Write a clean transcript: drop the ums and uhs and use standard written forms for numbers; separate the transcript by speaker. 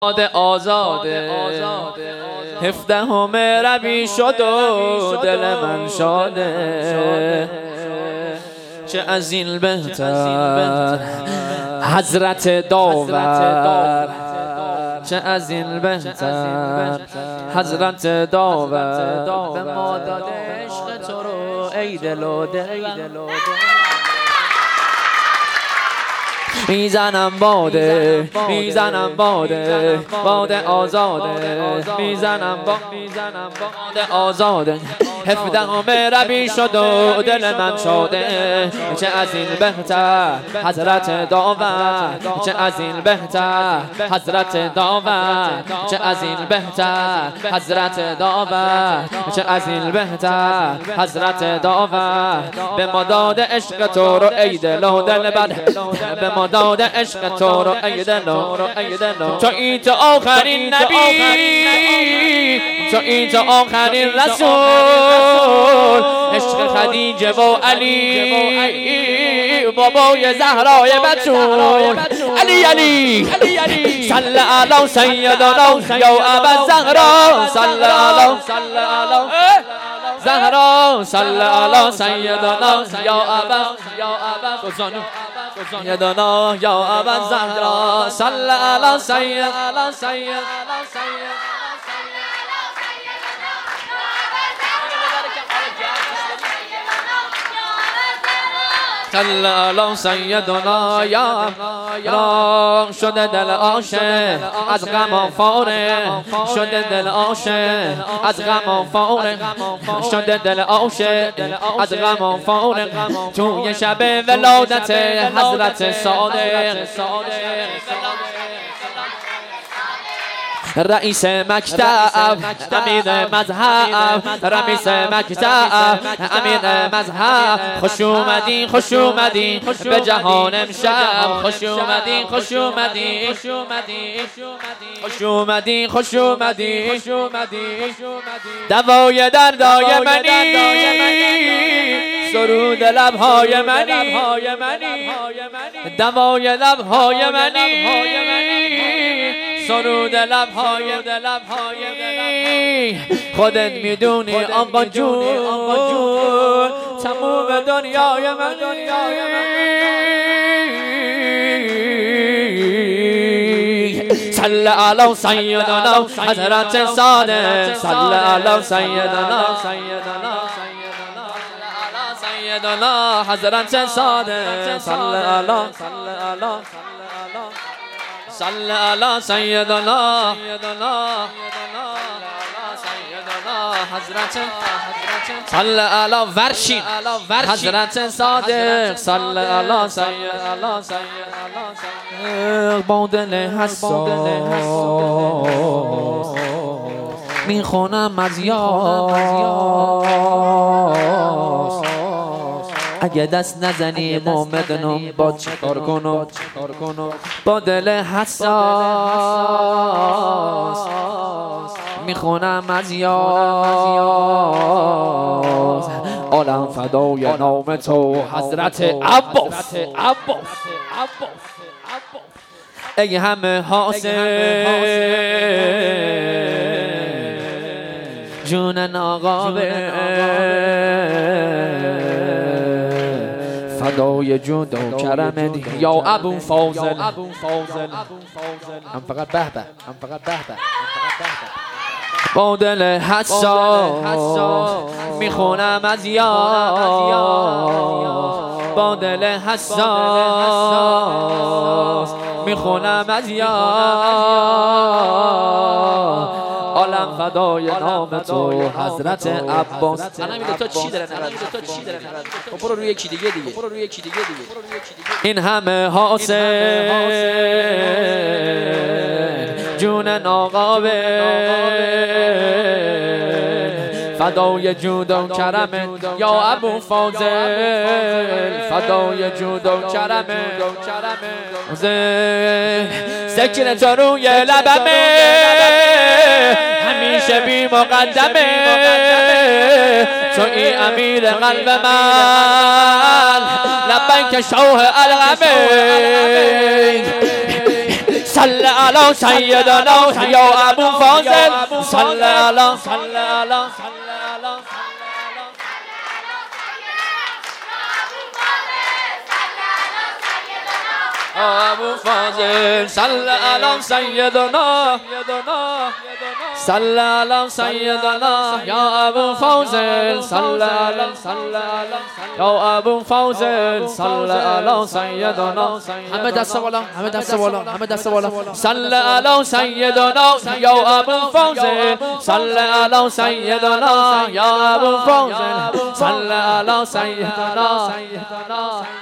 Speaker 1: آزاده 17 ربیع شد و دل من شاده، چه از این بهتر حضرت داور، چه از این بهتر حضرت داور. به ما داده عشق تو رو ای دل و دل، میزنم باده باده آزاده، میزنم باده آزاده. 17 ربیع شد و دل من شاده، چه از این بهتر حضرت داور، چه از این بهتر حضرت داور، چه از این بهتر حضرت داور، چه از این بهتر حضرت داور. به ما داده عشق تو رو ای دل و دل بد، به ما داده عشق تو رو ای دل و تو ای تو آخرین نبی، تو ای تو آخرین رسول، عشق خدیجه و علی بابای زهرای بتول. علی صل علی سیدنا یا ابا زهرا، صل علی زهرا، صل علی سیدنا یا ابا سیدنا یا ابا زهرا، صل علی سیدنا صل علی سیدنا یا را. شده دل عاشق از غم فارغ، شده دل عاشق از غم فارغ، شده دل عاشق از غم فارغ. توی شب ولادت حضرت صادق، رئیس مکتب امیر مذهب، رئیس مکتب امیر مذهب. خوش اومدی خوش اومدی به جهان امشب، خوش اومدی خوش اومدی خوش اومدی خوش اومدی دوای دردای منی، سرود لبهای منی، دوای لبهای منی، سرود لبهای خودت میدونی آقا جون، تموم دنیای من صل علی سیدنا حضرت صادق، صل علی سیدنا سیدنا حضرت صادق، صل علی صل علی سیدنا حضرت، صل علی ورشین حضرت صادق، صل علی سیدنا با دل حساس میخونم از یاس. اگه دست نزنی مومدنم با چیکار کنم، با دل حساس میخونم از یاس. عالم فدای نام تو حضرت عباس. ای همه حاصل جون ناقابه، فدای جود و کرمت یا ابو فاضل. هم فقط به به، هم فقط به به. با دل حساس میخونم از یاد، با دل حساس میخونم از یاد. عالم فدای نام تو حضرت عباس. نمیده تو چی داره نرد، برو روی یکی دیگه این همه حاصل جون ناقابل، فدای جود و کرمت یا ابو فاضل، فدای جود و کرمت. ذکر تو روی لبمه همیشه بی مقدمه، تو ای امیر قلب من لبیک شوه الغمه. صل على سيدنا يا ابو فاضل صل على ابو فاضل صل على سيدنا صل على سيدنا يا ابو فاضل صل على يا ابو فاضل صل على سيدنا حمد السوالة حمد السوالة حمد السوالة صل على سيدنا يا ابو فاضل صل على سيدنا يا ابو فاضل صل على سيدنا